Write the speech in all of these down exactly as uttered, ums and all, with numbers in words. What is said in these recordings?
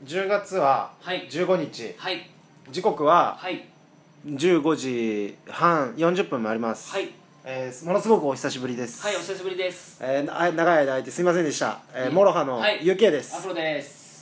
じゅうがつはじゅうごにち、 はい、 時刻ははいじゅうごじはんよんじゅっぷんもあります。 はい、 えー、ものすごくお久しぶりです。 はい、お久しぶりです。 えー、長い間空いてすみませんでした。えー、モロハの ユーケー です。 アフロです。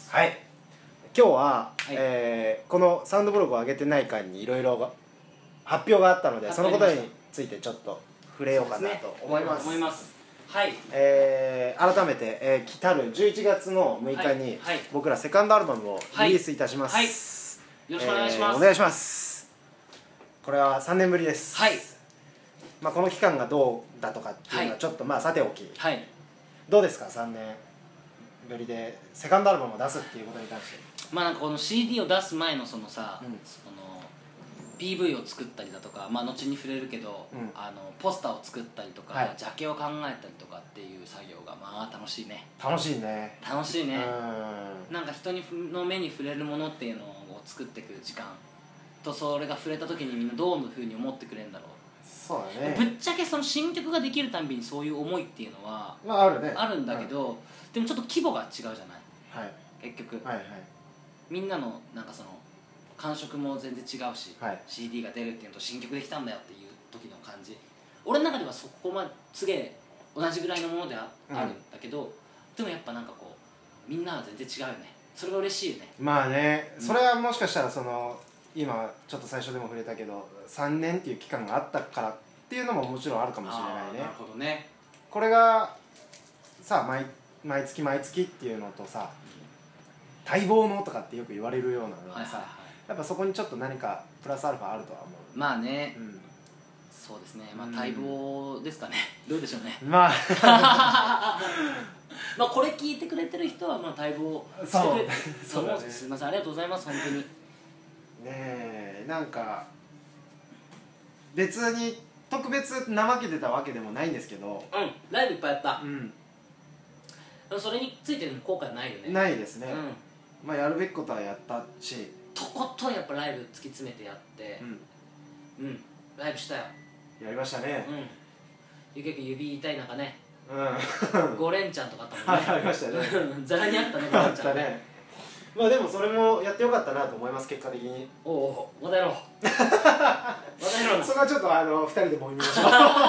はい。今日は、 はい、 えー、このサウンドブログを上げてない間にいろいろ発表があったので、そのことについてちょっと触れようかなと思います。 思います。はい。 えー、改めて、えー、来たるじゅういちがつのむいかに、はいはい、僕らセカンドアルバムをリリースいたします。 はいはい、よろしくお願いします。 えー、お願いします。これはさんねんぶりです。 はい。 まあこの期間がどうだとかっていうのはちょっとまあさておき、はい、どうですかさんねんぶりでセカンドアルバムを出すっていうことに関して。 まあなんかこの シーディー を出す前のそのさ、うん、その ピーブイ を作ったりだとか、まあ後に触れるけど、うん、あのポスターを作ったりとか、はい、ジャケを考えたりとかっていう作業がまあ楽しいね。 楽しいね。 楽しいね。うん、なんか人にの目に触れるものっていうのを作っていく時間と、それが触れた時にみんなどういうふうに思ってくれるんだろう。 そうだね。 ぶっちゃけその新曲ができるたんびにそういう思いっていうのは、 まあ、あるね。 あるんだけど、うん、でもちょっと規模が違うじゃない。 はい、 結局、 はいはい、 みんなのなんかその感触も全然違うし、はい、シーディー が出るっていうのと新曲できたんだよっていう時の感じ、俺の中ではそこまですげえ同じぐらいのもので あ,、うん、あるんだけど、でもやっぱなんかこうみんなは全然違うよね。それが嬉しいよね。 まあね、それはもしかしたらその今ちょっと最初でも触れたけどさんねんっていう期間があったからっていうのももちろんあるかもしれないね。 なるほどね。 これがさ 毎, 毎月毎月っていうのとさ、待望のとかってよく言われるようなのがさ、はいはいはい、やっぱそこにちょっと何かプラスアルファあるとは思う。 まあね、うん、そうですね。まあ待望ですかね、うん、どうでしょうね。 まあまあこれ聞いてくれてる人はまあ待望してくれてそうそう、ね、すみません、ありがとうございます本当に。 ねえ、なんか別に特別怠けてたわけでもないんですけど、 うん、ライブいっぱいやった、うん、 でもそれについてる後悔ないよね。 ないですね、 うん、 まあやるべきことはやったし、 とことんやっぱライブ突き詰めてやって、うん、うん、ライブしたよ。 やりましたね。うん、 ゆけく指痛い中ね、 うん、 ご連チャンとかあったもんね。 ありましたね。 ざらにあったね、ご連チャンね。 まあでもそれもやってよかったなと思います、結果的に。 おお、またやろうまたやろうな。 そこはちょっとあのふたりでもみましょう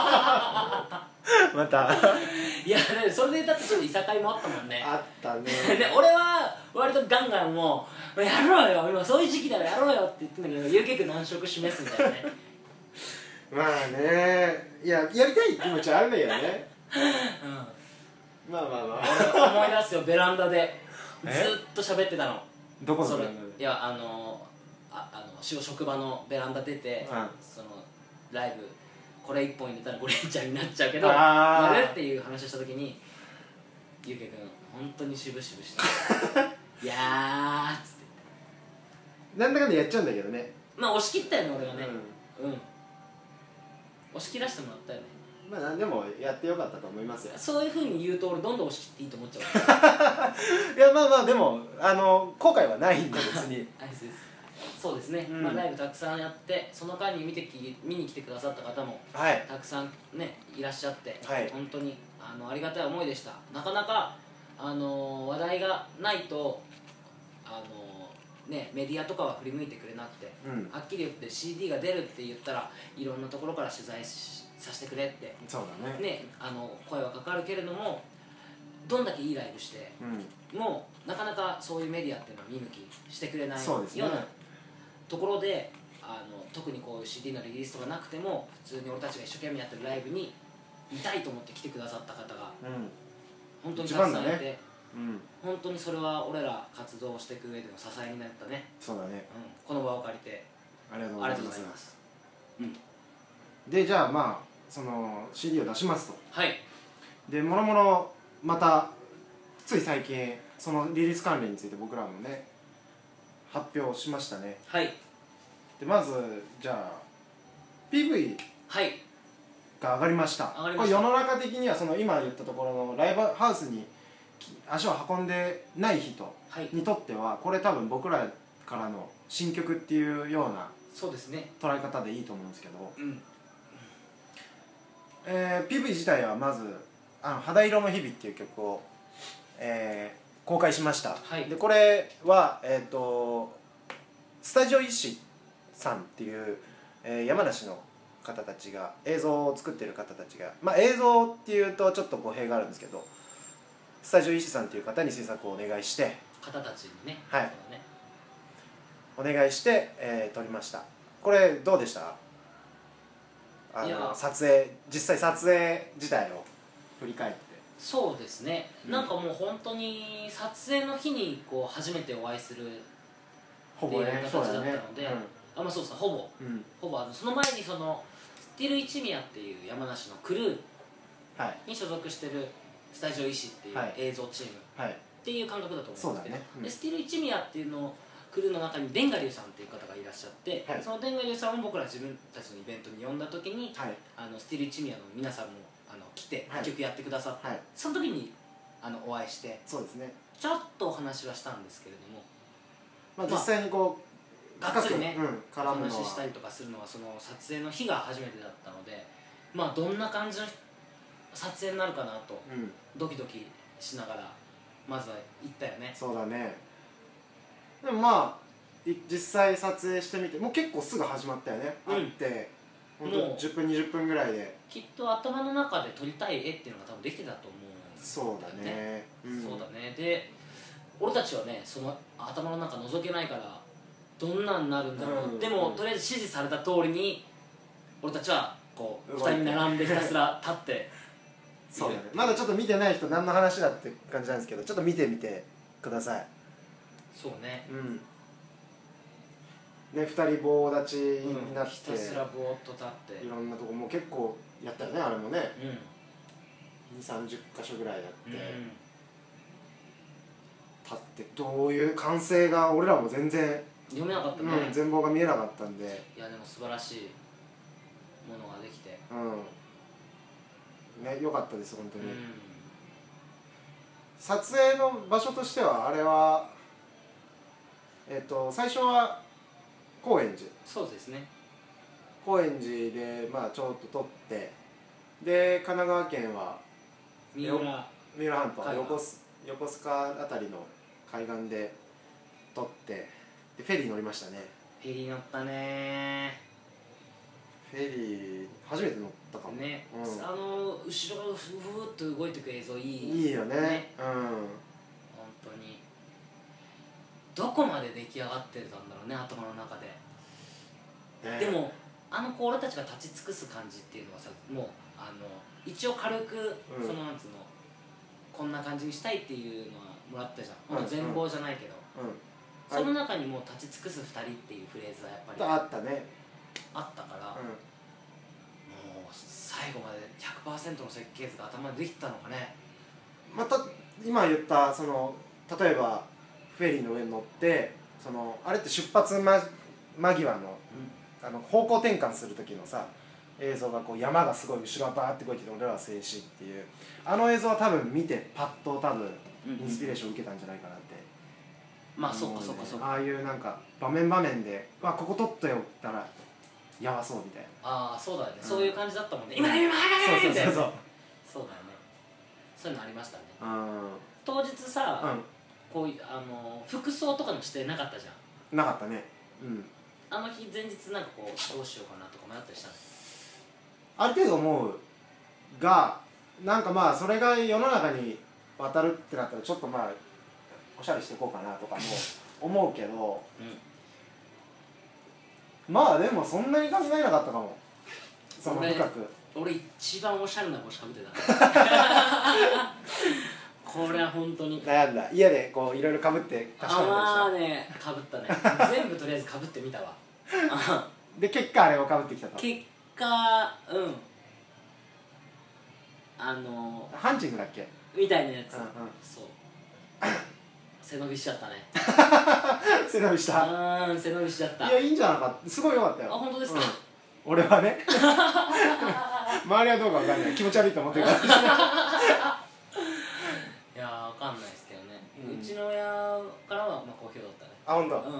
またいや、それでだってちょっといさかいもあったもんね。 あったね。 で俺は割とガンガンもうやろうよ、今そういう時期だよ、やろうよって言ってんだけど、ゆうけく難色示すんだよね。 まあね、いや、やりたい気持ちはあるんだけどね。うん、まあまあまあ思い出すよ、ベランダでずっと喋ってたの。 どこのベランダで？ いや、あのああの職場のベランダ出て、うん、そのライブこれ一本入れたらゴレンチャンになっちゃうけどやるっていう話をした時に、ゆうけくん本当にしぶしぶしていやーっつってなんだかんだやっちゃうんだけどね。 まあ押し切ったよね俺がね。うん、うん、押し切らせてもらったよね。 まあ何でもやってよかったと思いますよ。 そういうふうに言うと俺どんどん押し切っていいと思っちゃういやまあまあでもあの後悔はないんで別にそうですね、うん、まあ、ライブたくさんやってその間に見てき見に来てくださった方も、はい、たくさんねいらっしゃって、はい、本当にあのありがたい思いでした。なかなかあの話題がないとあのね、メディアとかは振り向いてくれなくて、うん、はっきり言って シーディー が出るって言ったらいろんなところから取材しさせてくれって、 そうだね、 ね、あの声はかかるけれども、どんだけいいライブして、うん、もうなかなかそういうメディアっていうのは見向きしてくれないようなところで、あの特にこういう シーディー のリリースとかなくても普通に俺たちが一生懸命やってるライブに見たいと思って来てくださった方が、うん、本当にたくさんいて、ね、うん、本当にそれは俺ら活動していく上での支えになったね。 そうだね、 うん、この場を借りてありがとうございます。 うん、 でじゃあまあその シーディー を出しますと。 はい。 でもろもろまたつい最近そのリリース関連について僕らもね発表しましたね。 はい。 でまずじゃあ ピーブイ が上がりました。 上がりました。 これ世の中的にはその今言ったところのライブハウスに足を運んでない人にとっては、はい、これ多分僕らからの新曲っていうようなそうですね捉え方でいいと思うんですけど、 うん、 えー、ピーブイ 自体はまずあの肌色の日々っていう曲を、えー、 公開しました、 はい、 でこれは、えー、とスタジオ石さんっていう、えー、山梨の方たちが映像を作ってる方たちが、まあ、映像っていうとちょっと語弊があるんですけど、スタジオ石さんっていう方に制作をお願いして方たちにね、 はい、 ね、 お願いして、えー、撮りました。これどうでした？あの撮影実際撮影自体を振り返って。 そうですね、うん、なんかもう本当に撮影の日にこう初めてお会いするっていう形だったので、ねうん、あまあそうですね、ほぼ、うん、ほぼあのその前にそのスティル一宮っていう山梨のクルーに所属してるスタジオ石っていう映像チームっていう感覚だと思うんですけど、はいはいうん、でスティル一宮っていうのをクルーの中にデンガリュウさんっていう方がいらっしゃって、はい、そのデンガリュウさんを僕ら自分たちのイベントに呼んだ時に、はい、あのスティル一宮の皆さんもあの来て一曲やってくださって、はい、その時にあのお会いしてそうですね、 ちょっとお話はしたんですけれども、 まあ、実際にこう、 まあ、がっつりね、 うん、 お話ししたりとかするのはその撮影の日が初めてだったので、まあどんな感じの撮影になるかなと、うん、ドキドキしながらまずは行ったよね。 そうだね。でもまあ実際撮影してみてもう結構すぐ始まったよね、うん、会って本当じゅっぷんにじゅっぷんぐらいできっと頭の中で撮りたい絵っていうのが多分できてたと思うんですよね。そうだね、 うん、そうだね。で俺たちはねその頭の中覗けないからどんなんなるんだろう、うん、でも、うん、とりあえず指示された通りに俺たちはこうふたり並んでひたすら立ってそうだね、まだちょっと見てない人何の話だって感じなんですけど、ちょっと見てみてください。 そうね、 うんね、ふたり棒立ちになって、 うん、ひたすらぼーっと立っていろんなとこもう結構やったよね、あれもね、うん、にじゅう、さんじゅっかしょぐらいやって、うん、立ってどういう完成が俺らも全然読めなかったね、 うん、全貌が見えなかったんで、 いやでも素晴らしいものができて、 うんね、良かったです本当に、うん、撮影の場所としてはあれはえっと最初は高円寺、 そうですね、 高円寺でまあちょっと撮って、で神奈川県は三浦三浦半島横須横須賀あたりの海岸で撮って、でフェリー乗りましたね。 フェリー乗ったね。 フェリー初めて乗ったかもね、うん、あの後ろがふふっと動いていく映像いいいいよね、ね、うん、 本当にどこまで出来上がってたんだろうね、頭の中で、ね、でもあの子俺たちが立ち尽くす感じっていうのはさ、もうあの一応軽く、うん、そのなんつうのこんな感じにしたいっていうのはもらったじゃん、うん、全貌じゃないけど、うんうん、その中にもう立ち尽くすふたりっていうフレーズはやっぱりあったね、 あったから、うん、もう最後まで ひゃくパーセント の設計図が頭でできたのかね。 また今言ったその例えばフェリーの上に乗ってそのあれって出発間間際の、うん、あの方向転換する時のさ映像がこう山がすごい後ろがバーって動いてて俺らは静止っていうあの映像は多分見てパッと多分インスピレーションを受けたんじゃないかなって、 うん、まあそっかそっかそっか、 ああいうなんか場面場面でわここ撮っておったらやばそうみたいな、 ああそうだね、うん、そういう感じだったもんね、今今早いみたいな、そうそうそうそうだよね、そういうのありましたね、うん、当日さ、うん、こういうあの服装とかの指定なかったじゃん。なかったね、うん、 あの日前日なんかこうどうしようかなとか迷ったりしたの？ ある程度思うが、なんかまあそれが世の中に渡るってなったらちょっとまあおしゃれしていこうかなとかも思うけど、うん、まあでもそんなに考えなかったかも、その深く。 俺一番おしゃれな帽子かぶってたこれは本当に悩んだ。家でこういろいろかぶって確かめました。ああね、かぶったね全部とりあえずかぶってみたわで結果あれをかぶってきたと。 結果うんあのー、 ハンチングだっけみたいなやつ、うんうん、そう背伸びしちゃったね背伸びしたうん背伸びしちゃった。 いやいいんじゃなかった、すごい良かったよ。 あ本当ですか、うん、 俺はね周りはどうか分かんない、気持ち悪いと思ってるからいやー分かんないですけどね、うん、うちの親からはまあ好評だったね。 あ本当。 うん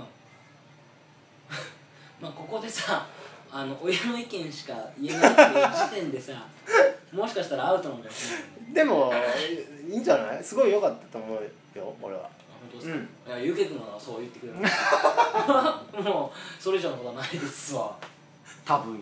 まあここでさあの親の意見しか言えないっていう時点でさもしかしたらアウトなのかもしれないでもいいんじゃない？すごい良かったと思うよ俺は。 本当ですか、うん、いやゆうけくんはそう言ってくれるもうそれ以上のことはないですわ多分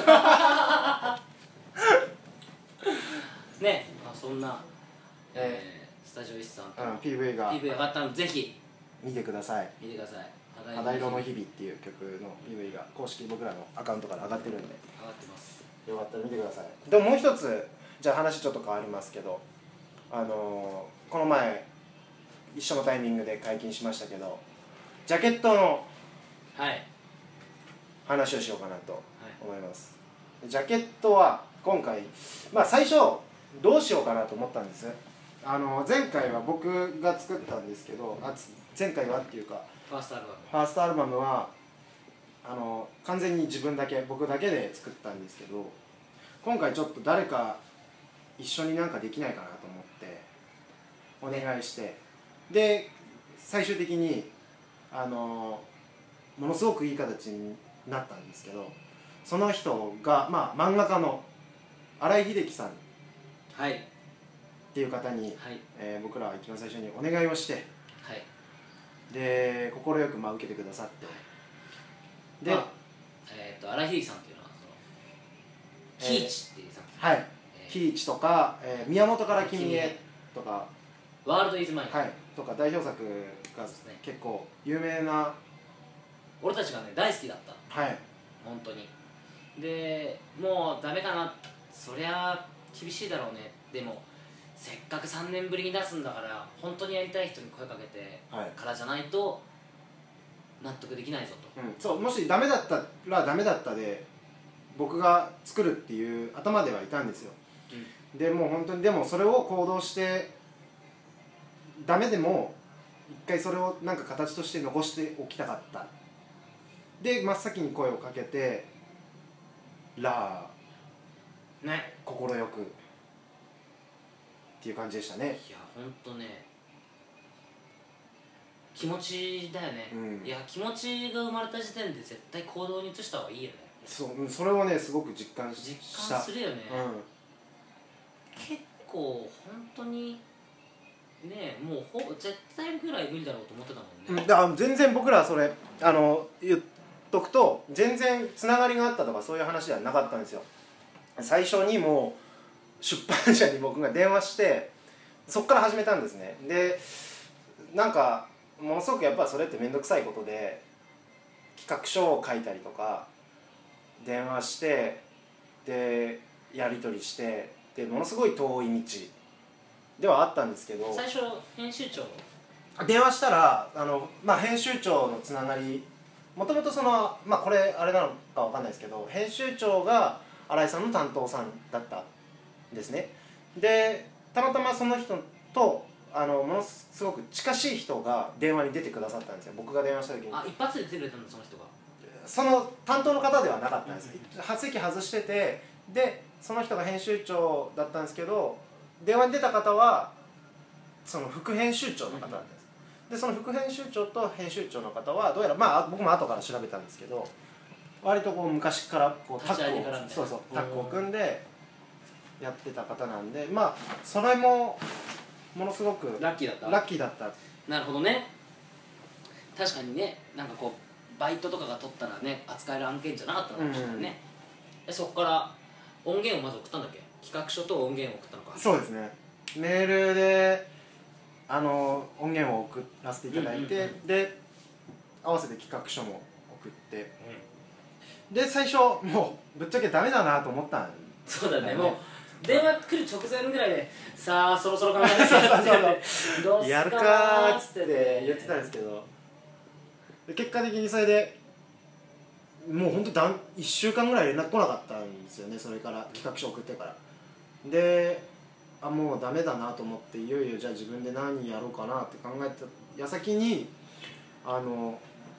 ね、まあ、そんな、えー、スタジオイスさんと、 うん、ピーブイ がピーブイ 上がったのでぜひ見てください。 見てください。 肌色の日々っていう曲の ピーブイ が公式僕らのアカウントから上がってるんで、 上がってます。 よかったら見てください。でももう一つじゃあ話ちょっと変わりますけど、あのー、この前一緒のタイミングで解禁しましたけどジャケットの話をしようかなと思います、はい、ジャケットは今回、まあ、最初どうしようかなと思ったんです。あの前回は僕が作ったんですけど、あ前回はっていうかファーストアルバムファーストアルバムはあの完全に自分だけ僕だけで作ったんですけど、今回ちょっと誰か一緒になんかできないかなと思ってお願いして、で最終的にあのものすごくいい形になったんですけど、その人が、まあ、漫画家の新井秀樹さんっていう方に、はいえー、僕らは一番最初にお願いをして、はい、で快くまあ受けてくださって、はい、で、まあえー、と新井秀樹さんっていうのはその喜一っていうさ、 はい、えー、喜一とか、えー、宮本から君へとかワールドイズマイン、 はい、とか代表作が結構有名な、 俺たちがね大好きだった、 はい、 本当に。でもうダメかな、そりゃ厳しいだろうね、でもせっかくさんねんぶりに出すんだから本当にやりたい人に声かけてからじゃないと納得できないぞと、 うん、そうもしダメだったらダメだったで僕が作るっていう頭ではいたんですよ、うん、でもう本当にでもそれを行動してダメでも一回それをなんか形として残しておきたかった。で真っ先に声をかけてらーね快くっていう感じでしたね。 いやほんとね気持ちだよね、うん、いや気持ちが生まれた時点で絶対行動に移した方がいいよね。 そうそれをねすごく実感し実感するよね、うん、結構本当にねもうほぼ絶対ぐらい無理だろうと思ってたもんね、 うん、だから全然僕らそれあの言っとくと全然つながりがあったとかそういう話ではなかったんですよ。最初にもう出版社に僕が電話してそっから始めたんですね。でなんかものすごくやっぱりそれって面倒くさいことで企画書を書いたりとか電話してでやり取りしてでものすごい遠い道ではあったんですけど、 最初編集長電話したらあの、まあ、編集長のつながりもともとその、まあ、これあれなのかわかんないですけど編集長が新井さんの担当さんだったんですね。でたまたまその人とあのものすごく近しい人が電話に出てくださったんですよ。僕が電話した時にあ一発で出てくれたんだその人が。 その担当の方ではなかったんです、うん、席外しててでその人が編集長だったんですけど電話に出た方はその副編集長の方だったんです、うん、でその副編集長と編集長の方はどうやらまあ僕も後から調べたんですけど割とこう昔からこうタッグをそうそうタッグを組んでやってた方なんで、まあそれもものすごくラッキーだったラッキーだったなるほどね。確かにねなんかこうバイトとかが取ったらね扱える案件じゃなかったのかもしれないね、うん、そこから音源をまず送ったんだっけ。企画書と音源を送ったのか。 そうですねメールであの音源を送らせていただいて、うんうんうん、で合わせて企画書も送って、うん、で最初もうぶっちゃけダメだなと思ったんだよね。 そうだねもう電話来る直前ぐらいでさあそろそろ考えますよってどうすかやるかーっつって言ってたんですけど結果的にそれでもうほんとだんいっしゅうかんぐらい連絡来なかったんですよね。それから企画書送ってからであもうダメだなと思っていよいよじゃあ自分で何やろうかなって考えた矢先にあの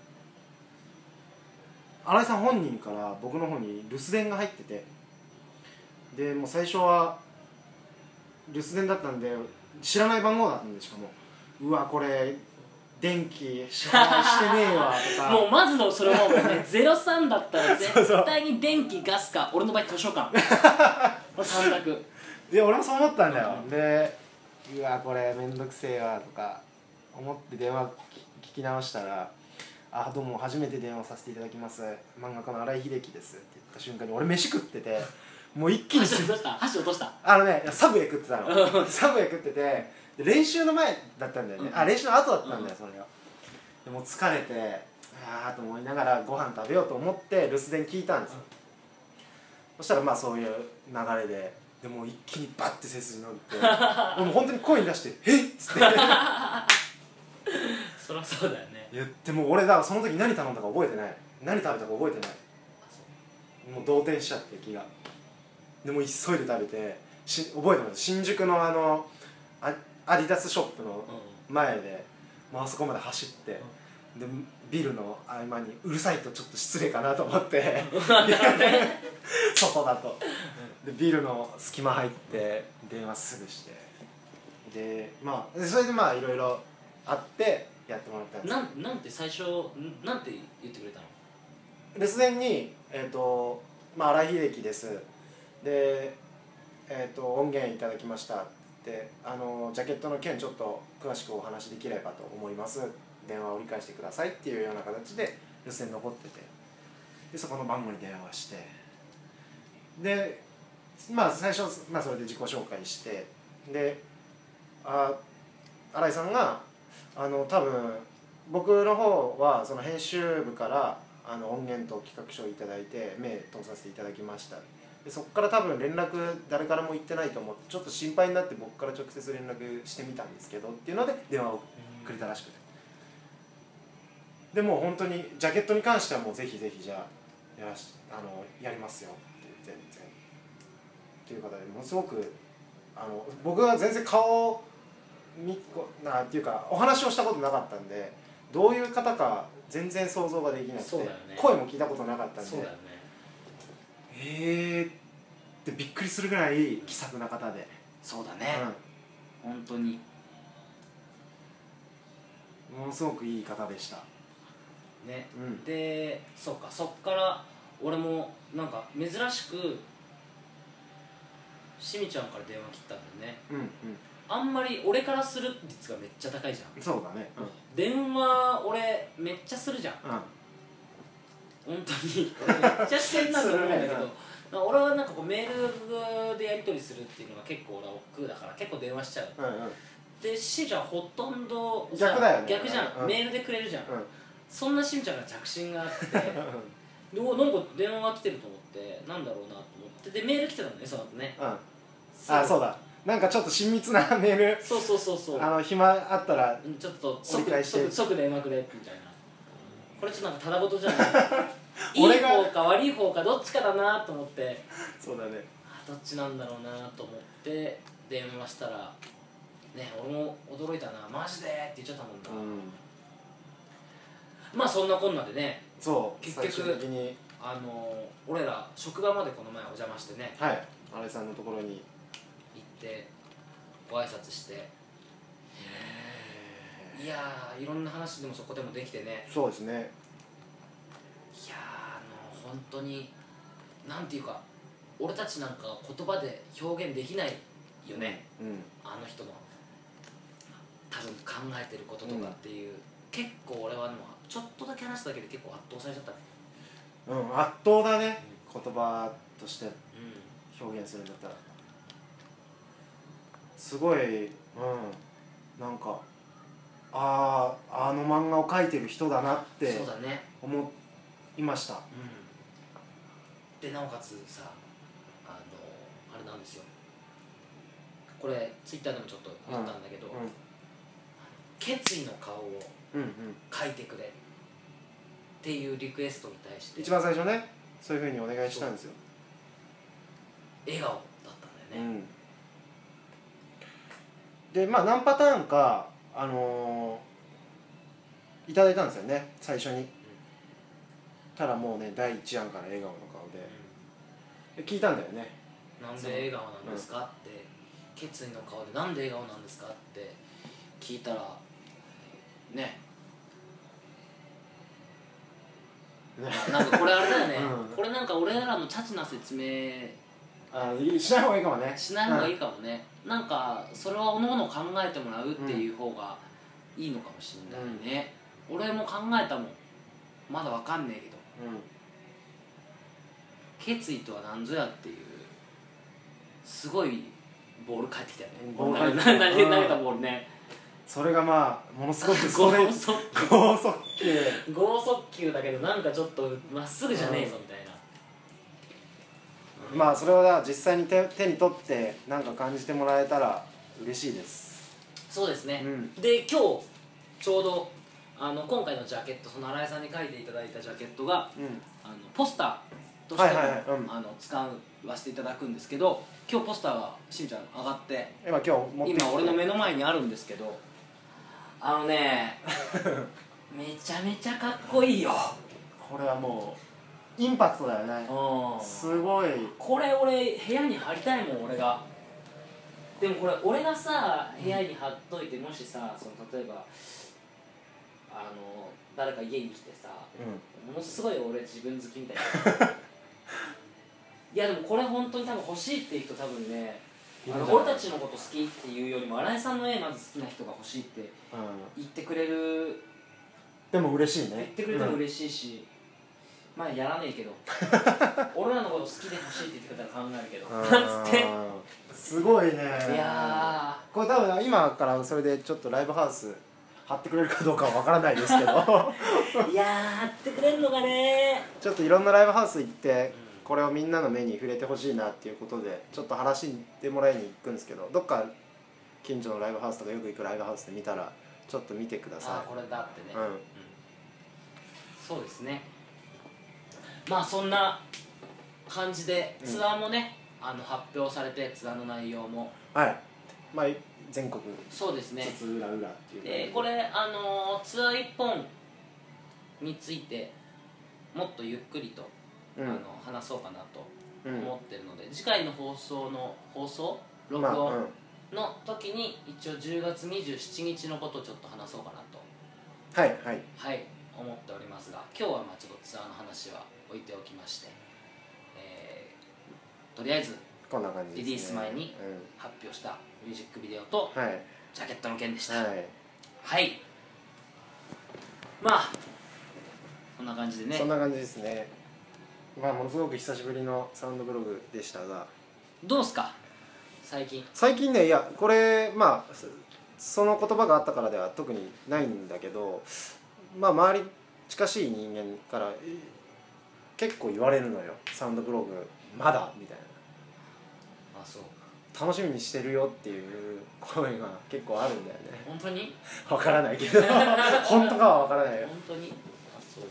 新井さん本人から僕の方に留守電が入っててでもう最初は留守電だったんで知らない番号だったんでしかもうわこれ電気支払いしてねえわとかもうまずのそれもねゼロさんだったら絶対に電気ガスか俺の場合図書館これさん択いや俺もそう思ったんだよ、うん、でうわこれめんどくせえわとか思って電話聞き直したら「あどうも初めて電話させていただきます漫画家の新井秀樹です」って言った瞬間に俺飯食っててもう一気に箸落とした箸落としたあのねサブウェイ食ってたのサブウェイ食っててで練習の前だったんだよね、うん、あ練習の後だったんだよ、うん、それがでもう疲れてあーと思いながらご飯食べようと思って留守電聞いたんですよ、うん、そしたらまあそういう流れででもう一気にバッて背筋伸びてもう本当に声に出して「えっ!」っつってそりゃそうだよね言ってもう俺だからその時何頼んだか覚えてない何食べたか覚えてないもう動転しちゃって気がでもう急いで食べてし覚えてます新宿のあのアアディダスショップの前で、うん、もうあそこまで走って、うん、でビルの合間にうるさいとちょっと失礼かなと思って外だとでビルの隙間入って電話すぐしてでまあそれでまあいろいろあってやってもらったんですなんなんて最初なんて言ってくれたの留守電にえっ、ー、とまあ新井秀樹ですでえー、と音源いただきましたってあのジャケットの件ちょっと詳しくお話できればと思います電話を折り返してくださいっていうような形で留守電残っててでそこの番号に電話してでまあ最初、まあ、それで自己紹介してであ新井さんがあの多分僕の方はその編集部からあの音源と企画書をいただいて目通させていただきましたでそこから多分連絡誰からも言ってないと思ってちょっと心配になって僕から直接連絡してみたんですけどっていうので電話をくれたらしくてでもう本当にジャケットに関してはもうぜひぜひじゃあ やらしあのやりますよって全然っていう方でものすごくあの僕は全然顔になっていうかお話をしたことなかったんでどういう方か全然想像ができなくて、ね、声も聞いたことなかったんでそうだよねえーってびっくりするぐらい気さくな方でそうだね、うん、本当にものすごくいい方でしたね、うん、でそうかそっから俺もなんか珍しくしみちゃんから電話切ったんだよね、 うんうん、 あんまり俺からする率がめっちゃ高いじゃんそうだね、うん、 電話俺めっちゃするじゃん、うん、本当に俺めっちゃしてんなと思うんだけど俺はなんかこうメールでやり取りするっていうのが結構俺は億劫だから結構電話しちゃう、うんうん、でしんちゃんほとんど逆だよね逆じゃん、うん、メールでくれるじゃん、うん、そんなしんちゃんが着信があってでなんか電話が来てると思ってなんだろうなと思ってでメール来てたのねその後ね、うん、 あそうだなんかちょっと親密なメールそうそうそうそうあの暇あったらちょっと即即即電話くれみたいなこれちょっとなんかただごとじゃないいい方か悪い方かどっちかだなと思ってそうだねどっちなんだろうなと思って電話したらね俺も驚いたなマジでって言っちゃったもんな、うん、まあそんなこんなでねそう結局あの俺ら職場までこの前お邪魔してねはい新井さんのところに行ってご挨拶していやーいろんな話でもそこでもできてねそうですねいやーあの本当になんていうか俺たちなんか言葉で表現できないよね、うんうん、あの人の多分考えてることとかっていう、うん、結構俺はもうちょっとだけ話しただけで結構圧倒されちゃったねうん圧倒だね、うん、言葉として表現するんだったら、すごい、うん、なんかあああの漫画を描いてる人だなってそうだね思いました、うん、 でなおかつさあのあれなんですよこれツイッターでもちょっと言ったんだけど、うんうん、決意の顔を描いてくれっていうリクエストに対して一番最初ねそういうふうにお願いしたんですよ笑顔だったんだよね、 うん、でまあ何パターンかあのー、いただいたんですよね最初に、うん、ただもうねだいいちあんから笑顔の顔で、うん、で聞いたんだよねなんで笑顔なんですか、うん、って決意の顔でなんで笑顔なんですかって聞いたらねなんかこれあれだよね、うん、これなんか俺らのチャチな説明あしない方がいいかもね。 しない方がいいかもね、うん、なんかそれはおのおの考えてもらうっていう方がいいのかもしれないね、うん、俺も考えたもん、まだわかんねえけど、うん、決意とは何ぞやっていうすごいボール返ってきたよね、ボール投げたボールね。 それがまあものすごくストレート剛速球剛速球だけどなんかちょっとまっすぐじゃねえぞみたいな、 うん、まあそれを実際に 手, 手に取ってなんか感じてもらえたら嬉しいです。 そうですね、うん、で今日ちょうどあの今回のジャケット、その新井さんに書いていただいたジャケットが、うん、あのポスターとしても、はいはいはい、うん、あの使わせていただくんですけど、今日ポスターがしんちゃん上がって今今日持って今俺の目の前にあるんですけど、あのねめちゃめちゃかっこいいよ。 これはもうインパクトだよね、うん、すごい。 これ俺部屋に貼りたいもん俺が。でもこれ俺がさ部屋に貼っといて、もしさその例えばあの誰か家に来てさ、うん、ものすごい俺自分好きみたいないやでもこれ本当に多分欲しいっていう人多分ね、あの俺たちのこと好きっていうよりも新井さんの絵まず好きな人が欲しいって言ってくれる、うん、 でも嬉しいね、 言ってくれたら嬉しいし、うん、まあやらねえけど俺らのこと好きで欲しいって言ってくれたら考えるけどなんつってすごいね。 いやこれ多分今からそれでちょっとライブハウス貼ってくれるかどうかは分からないですけどいやー貼ってくれるのかね。 ちょっといろんなライブハウス行ってこれをみんなの目に触れてほしいなっていうことでちょっと話してもらいに行くんですけど、どっか近所のライブハウスとかよく行くライブハウスで見たらちょっと見てください。 あこれだってね、 うんうん、 そうですね。まあそんな感じでツアーもね、うん、あの発表されて、ツアーの内容もはいまあ全国そうですね津々浦々っていうで、これあのツアーいっぽんについてもっとゆっくりと、うん、あの話そうかなと思ってるので、うん、次回の放送の放送録音の時に一応じゅうがつにじゅうしちにちのことをちょっと話そうかなとはいはいはい思っておりますが、今日はまあちょっとツアーの話は置いておきまして、えー、とりあえずこんな感じですね、 リリース前に発表したミュージックビデオとジャケットの件でした。はい、はい、まあそんな感じでね。 そんな感じですね。まあものすごく久しぶりのサウンドブログでしたが、 どうすか最近。 最近ね、いやこれまあその言葉があったからでは特にないんだけど、まあ周り近しい人間から結構言われるのよ、サウンドブログまだみたいな。 あ、そう。 楽しみにしてるよっていう声が結構あるんだよね。 本当に？ わからないけど本当かはわからないよ。 本当に？あ、そう。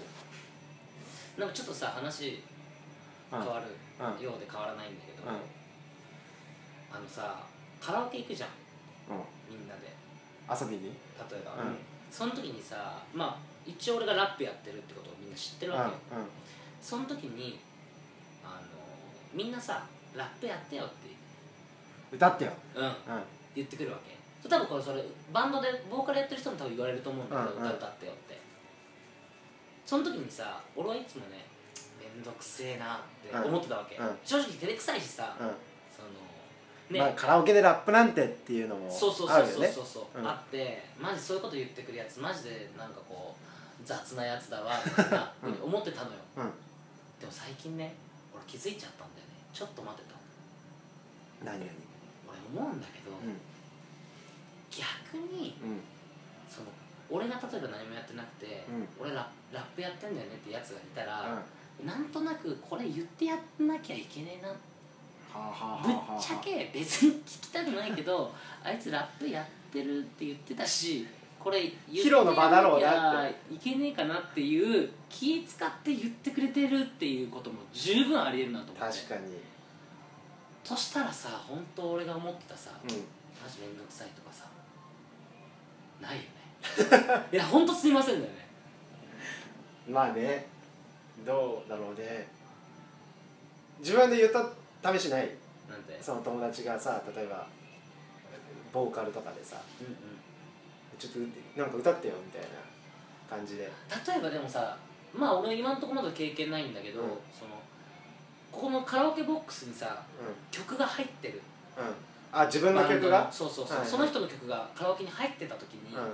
なんかちょっとさ話変わるようで変わらないんだけど、うんうん、あのさカラオケ行くじゃん、うん、みんなで遊びに例えば、うん、その時にさ、まあ一応俺がラップやってるってことをみんな知ってるわけよ、うんうん、その時にあのみんなさラップやってよって歌ってよ、 うん、うん、言ってくるわけ。多分これそれバンドでボーカルやってる人も多分言われると思うんだけど、うんうん、歌歌ってよって。その時にさ俺はいつもねめんどくせえなって思ってたわけ、うん、正直照れくさいしさ、うん、そのね、まあ、カラオケでラップなんてっていうのもあるよね。 そうそうそうそうそうそう、うん、あってマジそういうこと言ってくるやつマジでなんかこう雑なやつだわみたいなふうに思ってたのよ、うん、でも最近ね俺気づいちゃったんだよね。ちょっと待ってと。 何々 俺思うんだけど、うん、逆に、うん、その俺が例えば何もやってなくて、うん、俺 ラ, ラップやってんだよねってやつがいたら、うん、なんとなくこれ言ってやんなきゃいけねえな、ぶっちゃけ別に聞きたくないけどあいつラップやってるって言ってたしこれ言ってやんなきゃいけねえかなっていう気使って言ってくれてるっていうことも十分ありえるなと思って。 確かに。 そしたらさ本当俺が思ってたさ、うん、マジめんどくさいとかさないよねいや本当すいませんだよね。 まあねどうだろうね。自分で言った試しない？ なんでその友達がさ例えばボーカルとかでさ、うんうん、ちょっとなんか歌ってよみたいな感じで。 例えばでもさまあ俺今のところまだ経験ないんだけど、うん、そのここのカラオケボックスにさ、うん、曲が入ってる、 うん、あ自分の曲がそうそうそう、はいはい、その人の曲がカラオケに入ってた時に、うん、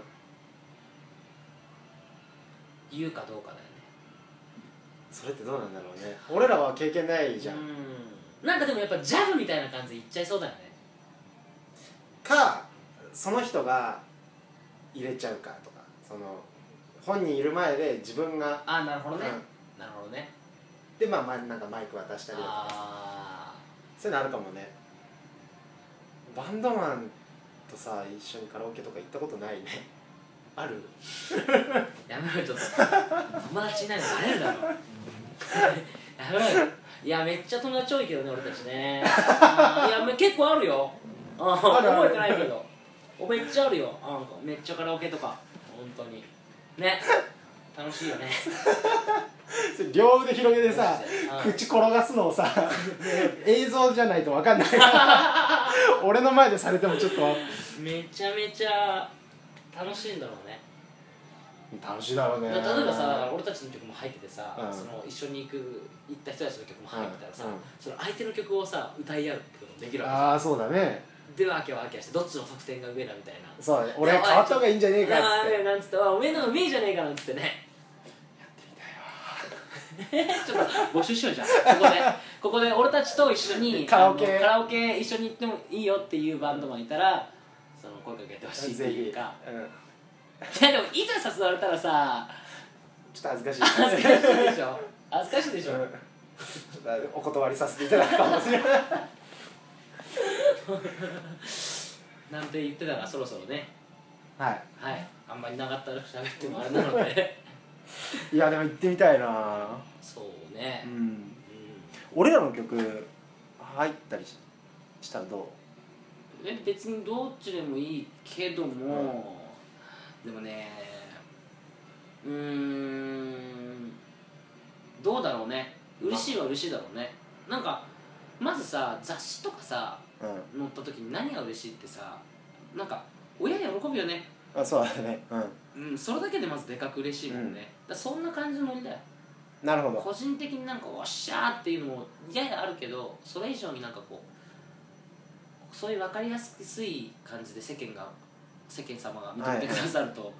言うかどうかだよね。 それってどうなんだろうね。俺らは経験ないじゃん。うん、 なんかでもやっぱジャブみたいな感じで言っちゃいそうだよね。 かその人が入れちゃうかとか、その本人いる前で自分があなるほどね、うん、なるほどね。 でまあ、まあ、なんかマイク渡したりだとかさ、そういうのあるかもね。バンドマンとさ一緒にカラオケとか行ったことないね。ある？ やめろちょっと友達いないのバレるだろやめろよ。いやめっちゃ友達多いけどね俺たちね。いや結構あるよ。あ覚えてないけどめっちゃあるよ。あなんかめっちゃカラオケとか本当にね楽しいよね。 両腕広げてさ口転がすのをさ映像じゃないと分かんない俺の前でされてもちょっとめちゃめちゃ楽しいんだろうね。 楽しいだろうね。 例えばさ俺たちの曲も入っててさ、うん、その一緒に行く行った人たちの曲も入ってたらさ、うんうん、その相手の曲をさ歌い合うってこともできるわけじゃん。 ああそうだね。 でワーキャワーキャしてどっちの得点が上だみたいな。 そうだね。俺変わった方がいいんじゃねえかっつってなんつっておめえの方が上じゃねえかなんつってねやってみたいわちょっと募集しようじゃんここでここで俺たちと一緒にカラオケカラオケ一緒に行ってもいいよっていうバンドマンいたらその声かけてほしいっていうか、うん、いやでもいざ誘われたらさちょっと恥ずかしい恥ずかしいでしょ恥ずかしいでしょ、うん、 お断りさせていただくかもしれないなんて言ってたらそろそろねはいはいあんまり長ったらしゃべってもあれなのでいやでも行ってみたいな。 そうね、うんうん、 俺らの曲入ったり し, したらどう？ え別にどっちでもいいけども、うん、でもねうーんどうだろうね。嬉しいは嬉しいだろうね。なんかまずさ雑誌とかさ、うん、載った時に何が嬉しいってさなんか親喜ぶよね。 あそうだね、 うんうん、それだけでまずでかく嬉しいもんね、うん、だそんな感じのノリだよ。 なるほど。 個人的になんかおっしゃーっていうのもややあるけどそれ以上になんかこうそういう分かりやすい感じで世間が世間様が認めてくださると、はいはい、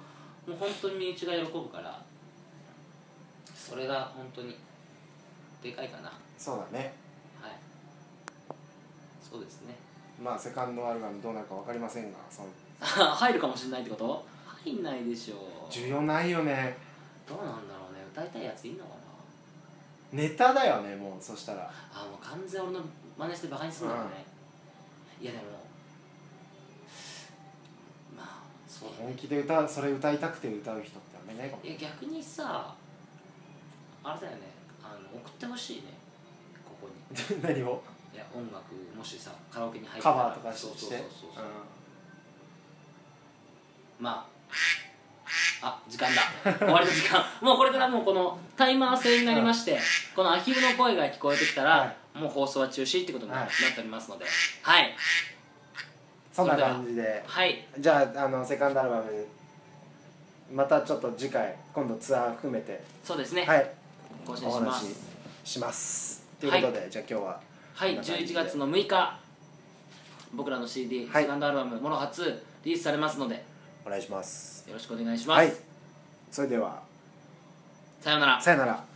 もう本当に身内が喜ぶからそれが本当にでかいかな。 そうだね。 はいそうですね。 まあセカンドアルバムどうなるか分かりませんがその入るかもしれないってこと？入んないでしょう。 需要ないよね。 どうなんだろうね。歌いたいやついんのかな。 ネタだよねもうそしたら。 あもう完全俺の真似してバカにするんだろうね、うん、いやでもまあそう、ね、 本気で歌それ歌いたくて歌う人ってあんまりいないかも。 いや逆にさあれだよねあの送ってほしいねここに何を。 いや音楽もしさカラオケに入ったらカバーとかして。そうそうそうそう、うん、 まああ時間だ終わりの時間もうこれからもうこのタイマー制になりまして、うん、このアヒルの声が聞こえてきたら、はい、もう放送は中止ってことになっておりますのではい、はい、 そんな感じで、 はい、 じゃあ、あのセカンドアルバムまたちょっと次回今度ツアー含めてそうですねはい更新しますお話ししますということで、はい、じゃあ今日ははいじゅういちがつのむいか僕らの シーディー、はい、セカンドアルバム「モノ初」リリースされますのでお願いします。 よろしくお願いします。 はい、それではさようなら。 さようなら。